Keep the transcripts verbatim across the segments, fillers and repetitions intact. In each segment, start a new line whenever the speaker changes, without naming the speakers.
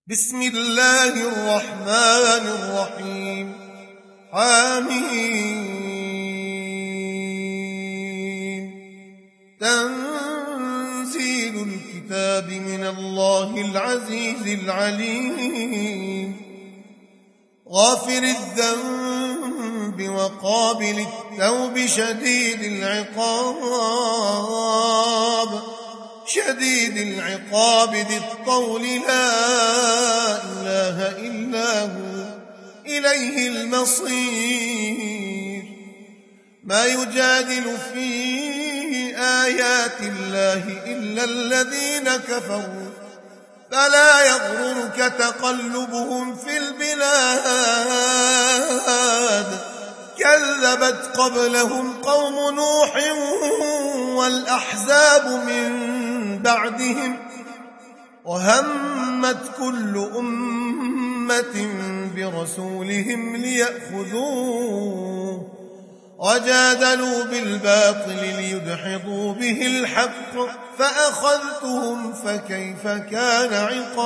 بسم الله الرحمن الرحيم. آمين. تنزيل الكتاب من الله العزيز العليم، غافر الذنب وقابل التوب شديد العقاب شديد العقاب ذي الطول لا إله إلا هو إليه المصير. ما يجادل في آيات الله إلا الذين كفروا، فلا يغررك تقلبهم في البلاد. كذبت قبلهم قوم نوح والأحزاب من بعدهم، وهمت كل أمة برسولهم ليأخذوه، وجادلوا بالباطل ليدحضوا به الحق، فأخذتهم فكيف كان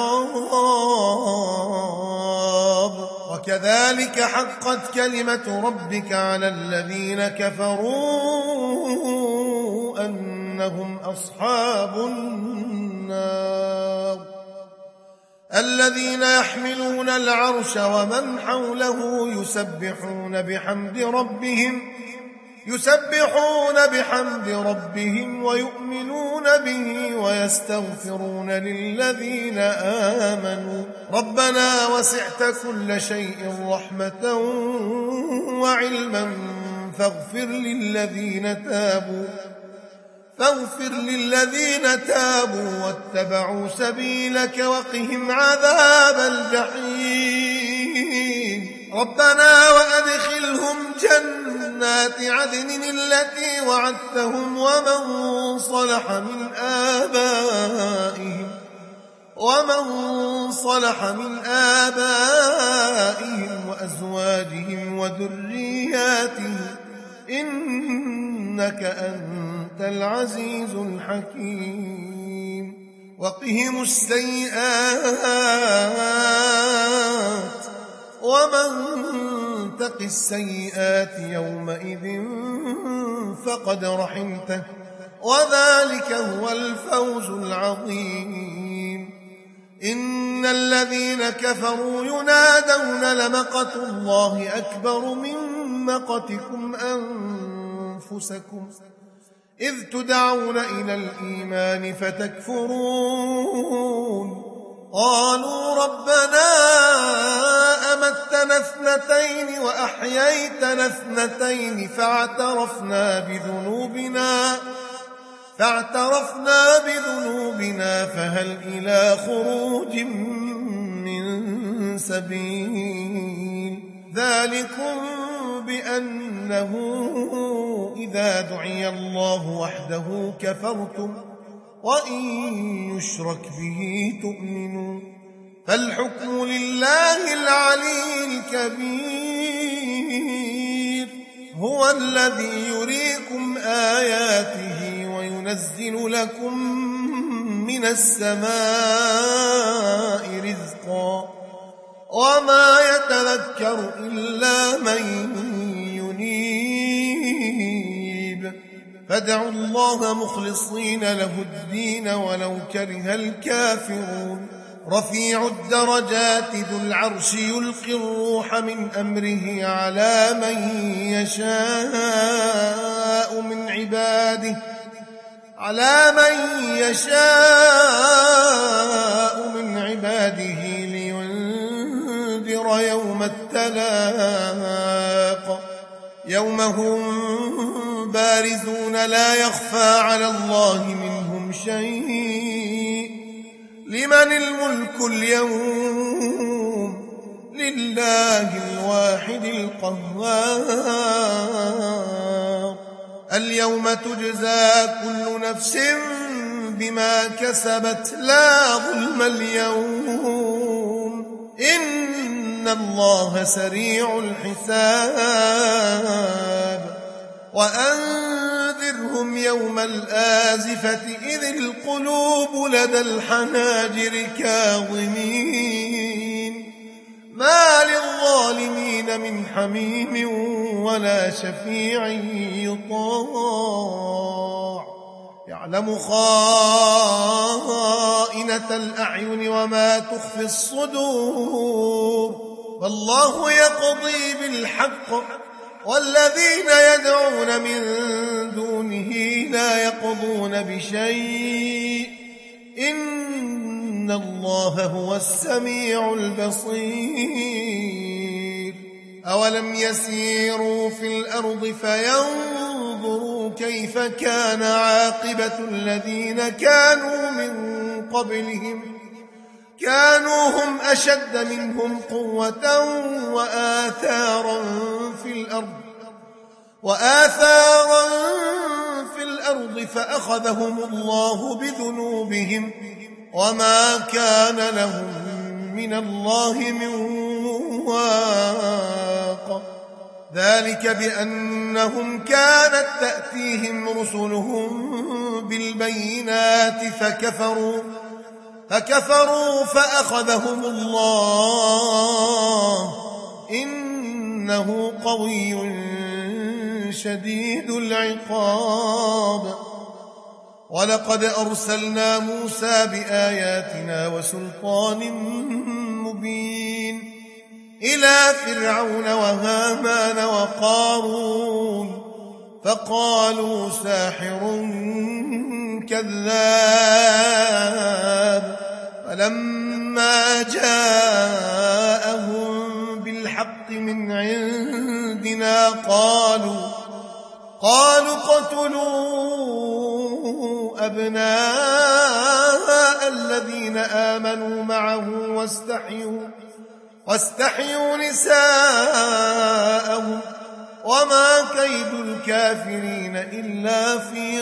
عقاب. وكذلك حقت كلمة ربك على الذين كفروا أنهم أصحاب النار. الذين يحملون العرش ومن حوله يسبحون بحمد ربهم يسبحون بحمد ربهم ويؤمنون به ويستغفرون للذين آمنوا ربنا وسعت كل شيء رحمة وعلما فاغفر للذين تابوا فاغفر للذين تابوا واتبعوا سبيلك وقهم عذاب الجحيم. ربنا وأدخلهم جنات عدن التي وعدتهم ومن صلح من آبائهم ومن صلح من آبائهم وأزواجهم وذرياتهم إنك أنت العزيز الحكيم. وقهم السيئات ومن تق السيئات يومئذ فقد رحمته وذلك هو الفوز العظيم. إن الذين كفروا ينادون لمقت الله أكبر من مقتكم أنفسكم إذ تدعون إلى الإيمان فتكفرون. قالوا ربنا أمتنا اثنتين وأحييتنا اثنتين فاعترفنا بذنوبنا فاعترفنا بذنوبنا فهل إلى خروج من سبيل. ذلكم بأنه إذا دعي الله وحده كفرتم وإن يشرك به تؤمنوا. فالحكم لله العلي الكبير، هو الذي يريكم آياته وينزل لكم من السماء رزقا وما يتذكر إلا من ينيب. فادعوا الله مخلصين له الدين ولو كره الكافرون. رفيع الدرجات ذو العرش يلقي الروح من أمره على من يشاء من عباده على من يشاء من عباده لينذر يوم التلاق يوم هم بارزون لا يخفى على الله منهم شيء. لمن الملك اليوم؟ لله الواحد القهار. اليوم تجزى كل نفس بما كسبت لا ظلم اليوم إن الله سريع الحساب. وأنذرهم يوم الآزفة إذ القلوب لدى الحناجر كاظمين حميم ولا شفيع يطاع يعلم خائنة الأعين وما تخفي الصدور والله يقضي بالحق والذين يدعون من دونه لا يقضون بشيء إن الله هو السميع البصير أولم يسيروا في الأرض فينظروا كيف كان عاقبة الذين كانوا من قبلهم كانوا هم أشد منهم قوة وآثارا في الأرض وآثارا في الأرض فأخذهم الله بذنوبهم وما كان لهم من الله من واق ذلك بأنهم كانت تأتيهم رسلهم بالبينات فكفروا فكفروا فأخذهم الله إنه قوي شديد العقاب ولقد أرسلنا موسى بآياتنا وسلطان مبين إلى فرعون وهامان وقارون فقالوا ساحر كذاب فلما جاءهم بالحق من عندنا قالوا قالوا اقتلوا أبناء الذين آمنوا معه واستحيوا واستحيوا نساءهم وما كيد الكافرين إلا في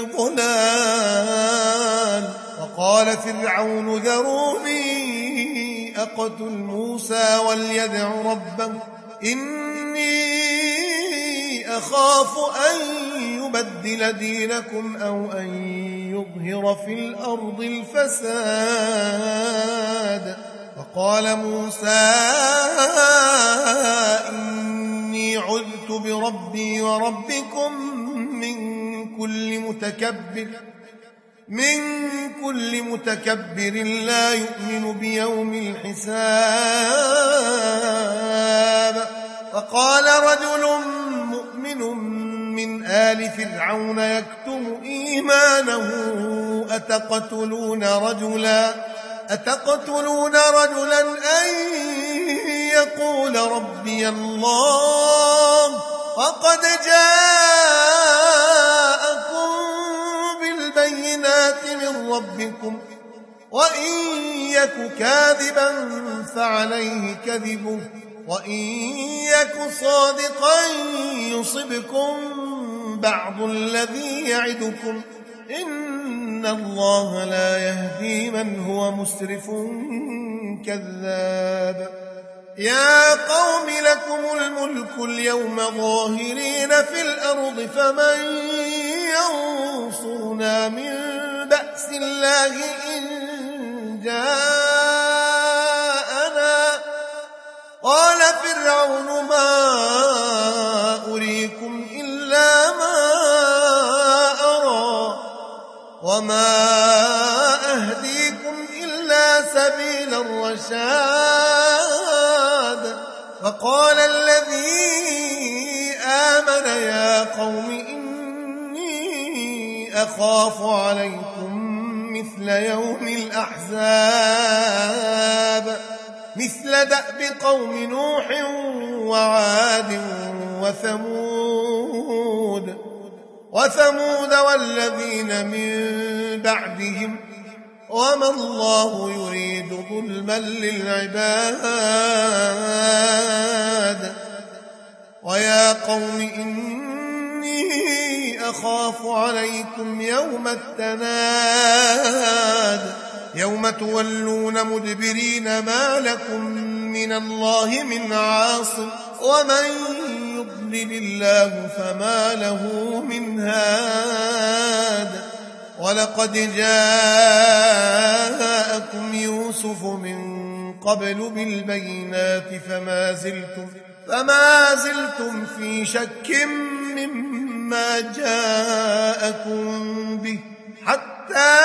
ضلال وقال فرعون ذروني أقتل موسى وليدع ربه إني أخاف أن يبدل دينكم أو أن يظهر في الأرض الفساد وقال موسى إني عذت بربي وربكم من كل متكبر من كل متكبر لا يؤمن بيوم الحساب وقال رجل مؤمن من آل فرعون يكتم إيمانه أتقتلون رجلا أتقتلون رجلا أن يقول ربي الله وقد جاءكم بالبينات من ربكم وإن يك كاذبا فعليه كذبه وإن يك صادقا يصبكم بعض الذي يعدكم إن الله لا يهدي من هو مسرف كذاب يا قوم لكم الملك اليوم ظاهرين في الأرض فمن ينصرنا من بأس الله إن جاءنا قال فرعون ما أريكم إلا ما أرى وما أهديكم إلا سبيل الرشاد فقال الذي آمن يا قوم إني أخاف عليكم مثل يوم الأحزاب مثل دأب قوم نوح وعاد وثمود وثمود والذين من بعدهم وما الله يريد ظلما للعباد ويا قوم إني أخاف عليكم يوم التناد يوم تولون مدبرين ما لكم من الله من عاصم ومن يضلل الله فما له من هاد ولقد جاءكم يوسف من قبل بالبينات فما زلتم فما زلتم في شك مما جاءكم به حتى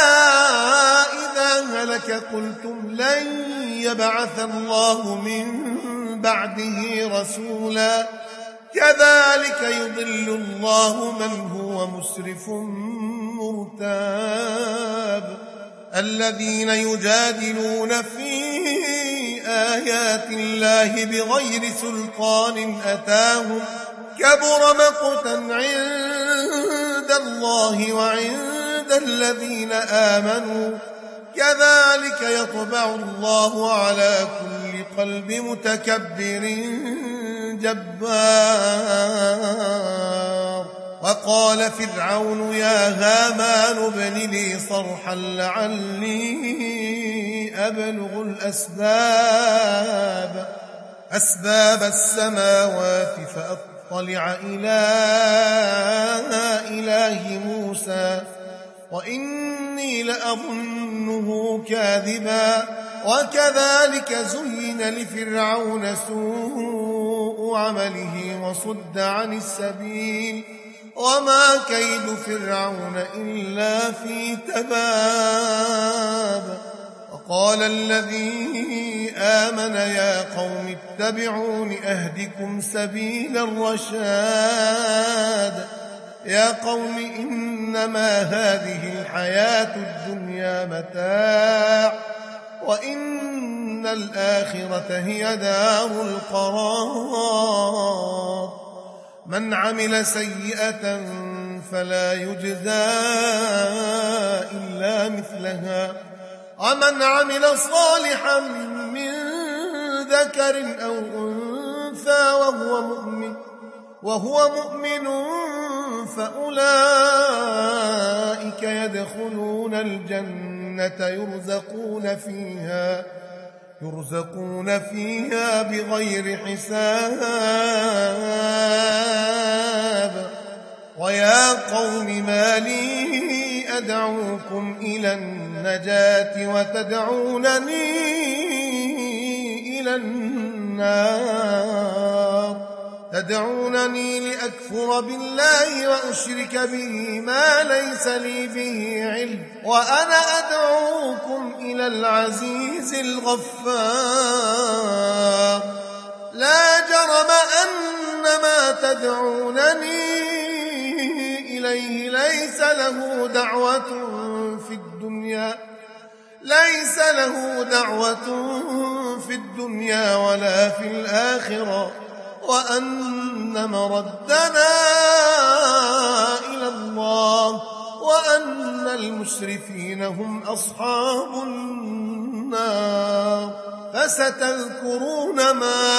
إذا هلك قلتم لن يبعث الله من بعده رسولا كذلك يضل الله من هو مسرف مرتاب الذين يجادلون في آيات الله بغير سلطان أتاهم كبر مقتا عند الله وعند الذين آمنوا كذلك يطبع الله على كل قلب متكبر جبار وقال فرعون يا هامان ابن لي صرحا لعلي أبلغ الأسباب أسباب السماوات فأطلع إلى إله موسى وإني لأظنه كاذبا وكذلك زين لفرعون سوء عمله وصد عن السبيل وما كيد فرعون إلا في تباب وقال الذي آمن يا قوم اتبعون أهدكم سبيل الرشاد يا قوم إنما هذه الحياة الدنيا متاع وإن الآخرة هي دار القرار من عمل سيئة فلا يجزى إلا مثلها ومن عمل صالحا من ذكر أو أنثى وهو مؤمن وهو مؤمن فأولئك يدخلون الجنة يرزقون فيها يرزقون فيها بغير حساب ويا قوم ما لي أدعوكم إلى النجاة وتدعونني إلى النار تدعونني لأكفر بالله وأشرك به ما ليس لي به علم وأنا أدعوكم إلى العزيز الغفار لا جرم أن ما تدعونني إليه ليس له دعوة في الدنيا ليس له دعوة في الدنيا ولا في الآخرة وأن مردنا إلى الله وأن المسرفين هم أصحاب النار فستذكرون ما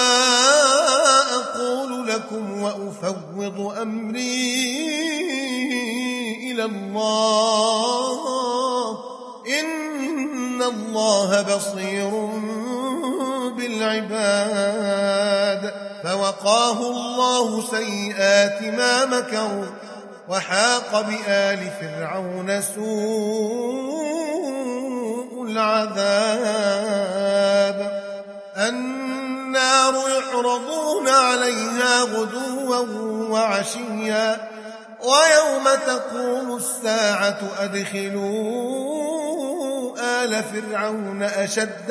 أقول لكم وأفوض أمري إلى الله إن الله بصير بالعباد فوقاه الله سيئات ما مكروا وحاق بآل فرعون سوء العذاب النار يعرضون عليها غدوا وعشيا ويوم تقوم الساعة أدخلوا آل فرعون أشد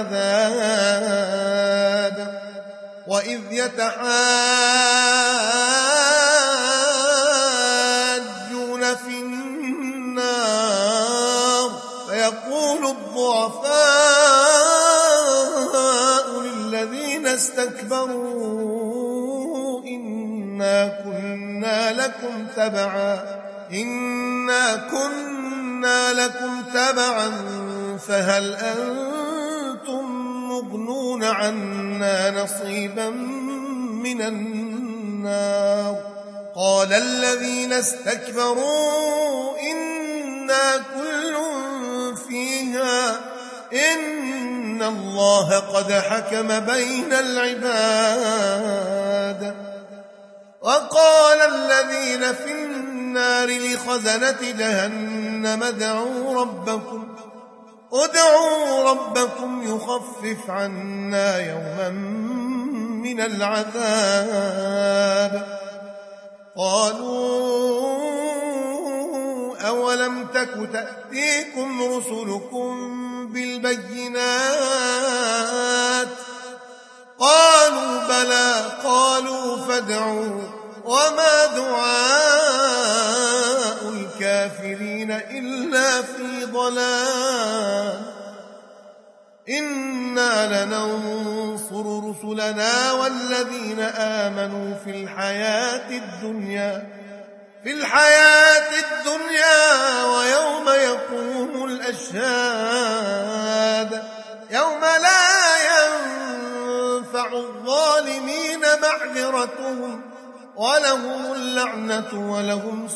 العذاب وإذ يتحاجون في النار فيقول الضعفاء للذين استكبروا إنا كنا لكم تبعا إنا كنا لكم تبعا فهل أنتم مغنون عنا نصيبا من النار قال الذين استكبروا إنا كل فيها إن الله قد حكم بين العباد وقال الذين في النار لخزنة جهنم ادعوا ربكم ادعوا ربكم يخفف عنا يوما من العذاب. قالوا أولم تك تأتيكم رسلكم بالبينات؟ قالوا بلى. قالوا فادعوا. وما دعاء الكافرين إلا في ضلال. إنا لننصر رسلنا والذين آمنوا في الحياة الدنيا في الحياة الدنيا ويوم يقوم الأشهاد، يوم لا ينفع الظالمين معذرتهم ولهم اللعنة ولهم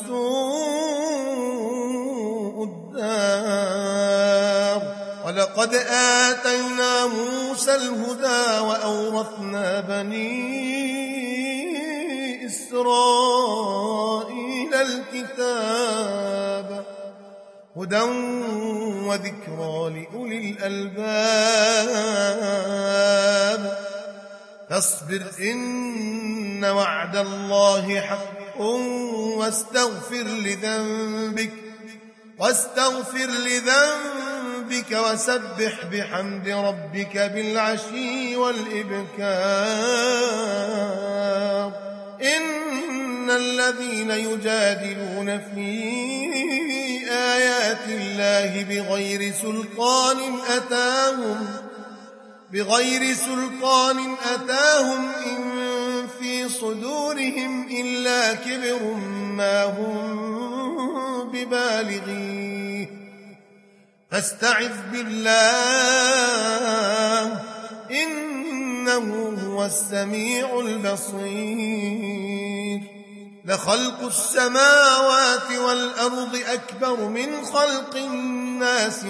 سوء الدار. ولقد آتينا موسى الهدى وأورثنا بني إسرائيل الكتاب هدى وذكرى لأولي الألباب. فاصبر إن وعد الله حق واستغفر لذنبك واستغفر لذنبك وسبح بحمد ربك بالعشي والإبكار. إن الذين يجادلون في آيات الله بغير سلطان أتاهم بغير سلطان أتاهم إن في صدورهم إلا كبر ما هم ببالغيه فاستعذ بالله إنه هو السميع البصير. لخلق السماوات والأرض أكبر من خلق الناس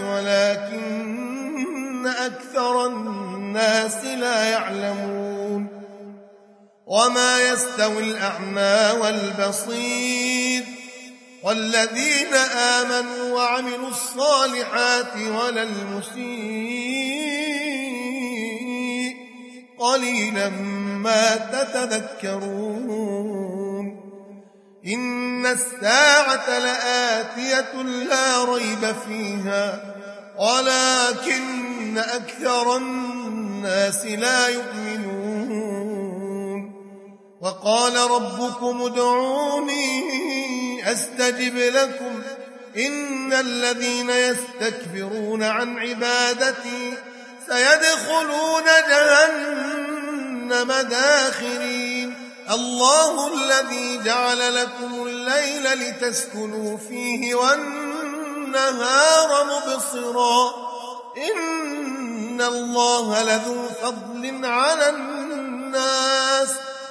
ولكن أكثر الناس لا يعلمون. وما يستوي الأعمى والبصير والذين آمنوا وعملوا الصالحات ولا المسيء قليلا ما تتذكرون. إن الساعة لآتية لا ريب فيها ولكن أكثر الناس لا يؤمنون. وقال ربكم ادعوني أستجب لكم إن الذين يستكبرون عن عبادتي سيدخلون جهنم داخرين. الله الذي جعل لكم الليل لتسكنوا فيه والنهار مبصرا إن الله لذو فضل على الناس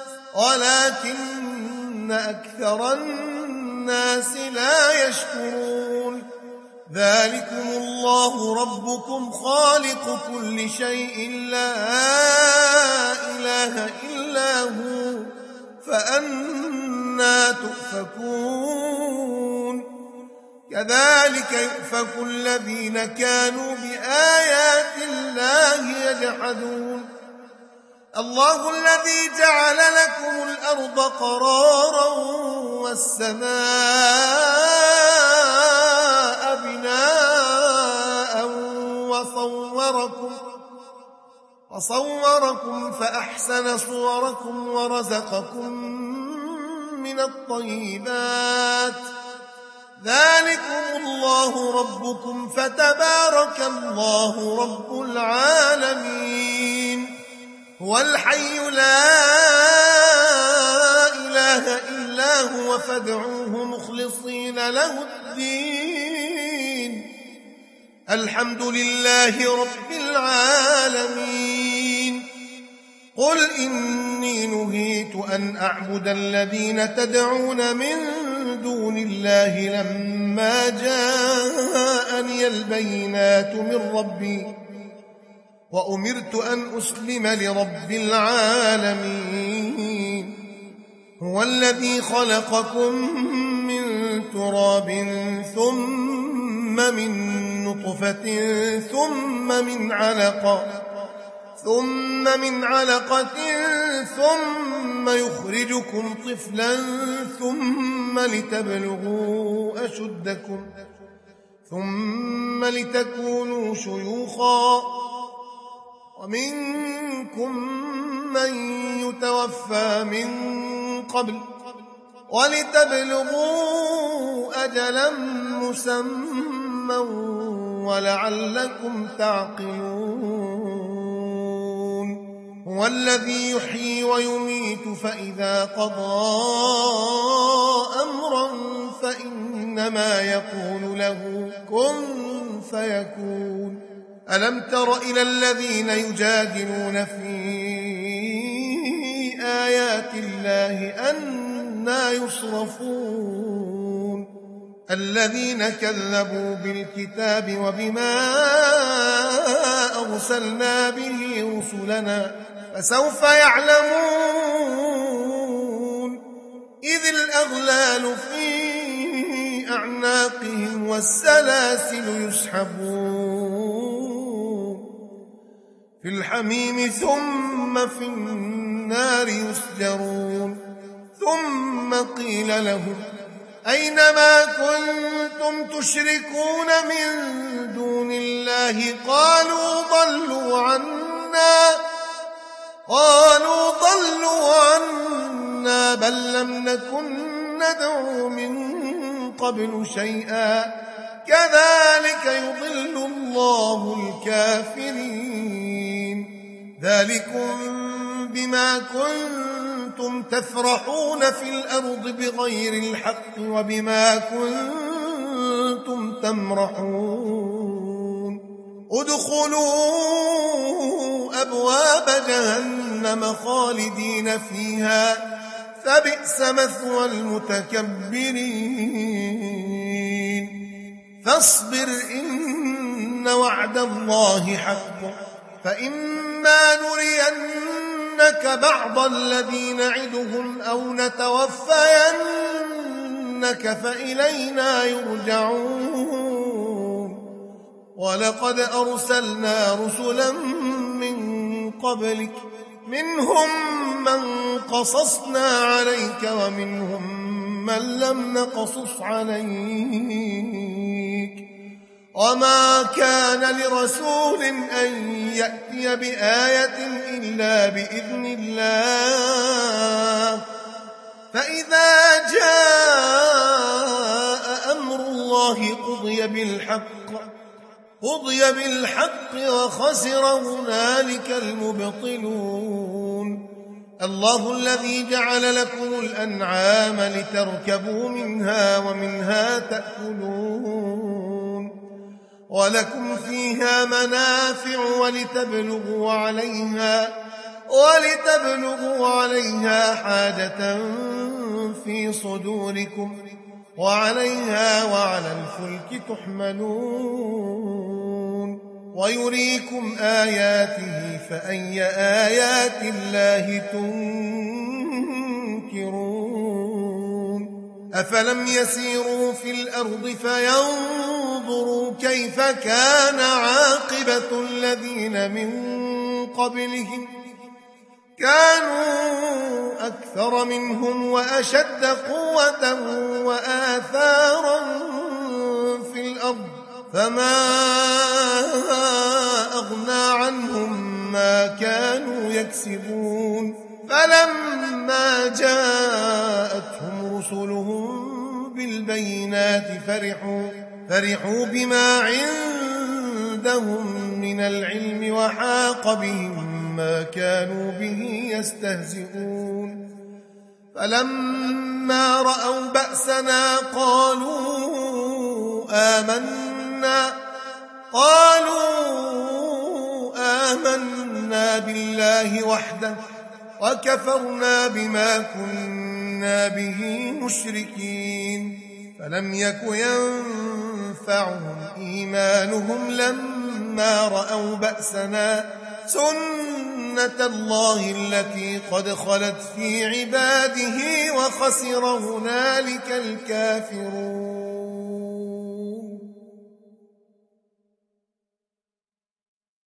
ولكن أكثر الناس لا يشكرون. ذلكم الله ربكم خالق كل شيء لا إله إلا هو فأنى تؤفكون. كذلك يؤفك الذين كانوا بآيات الله يجحدون. الله الذي جعل لكم الأرض قرارا والسماء بناء وصوركم وصوركم فأحسن صوركم ورزقكم من الطيبات. ذلكم الله ربكم فتبارك الله رب العالمين. هو الحي لا إله إلا هو فادعوه مخلصين له الدين. الحمد لله رب العالمين. قل إني نهيت أن أعبد الذين تدعون من دون الله لما جاءني البينات من ربي وأمرت أن أسلم لرب العالمين. هو الذي خلقكم من تراب ثم من نطفة ثم من علقة ثم من علقة ثم يخرجكم طفلا ثم لتبلغوا أشدكم ثم لتكونوا شيوخا ومنكم من يتوفى من قبل ولتبلغوا أجلا مسمى ولعلكم تعقلون هو الذي يحيي ويميت فإذا قضى أمرا فإنما يقول له كن فيكون ألم تر إلى الذين يجادلون في آيات الله أنى يصرفون الذين كذبوا بالكتاب وبما أرسلنا به رسلنا فسوف يعلمون إذ الأغلال في أعناقهم والسلاسل يسحبون في الحميم ثم في النار يسجرون ثم قيل لهم أينما كنتم تشركون من دون الله قالوا ضلوا عنا قالوا ضلوا عنا بل لم نكن ندعو من قبل شيئا كذلك يضل الله الكافرين ذلكم بما كنتم تفرحون في الأرض بغير الحق وبما كنتم تمرحون ادخلوا أبواب جهنم خالدين فيها فبئس مثوى المتكبرين فاصبر إن وعد الله حق فإما نرينك بعض الذي نعدهم أو نتوفينك فإلينا يرجعون ولقد أرسلنا رسلا من قبلك منهم من قصصنا عليك ومنهم من لم نقصص عليك وما كان لرسول أن يأتي بآية إلا بإذن الله فإذا جاء أمر الله قضي بالحق قضي بالحق وخسر هنالك المبطلون الله الذي جعل لكم الأنعام لتركبوا منها ومنها تأكلون ولكم فيها منافع ولتبلغوا عليها ولتبلغوا عليها حاجة في صدوركم وعليها وعلى الفلك تحملون ويريكم آياته فأي آيات الله تنكرون أفلم يسيروا في الأرض فينظروا كيف كان عاقبة الذين من قبلهم كانوا أكثر منهم وأشد قوة وآثارا في الأرض فما أغنى عنهم ما كانوا يكسبون فلما جاءتهم رسلهم بالبينات فرحوا فرحوا بما عندهم من العلم وحاق بهم ما كانوا به يستهزئون فلما رأوا بأسنا قالوا آمنا قالوا آمنا بالله وحده وكفرنا بما كنا به مشركين فلم يك ينفعهم إيمانهم لما رأوا بأسنا سنة الله التي قد خلت في عباده وخسر هنالك الكافرون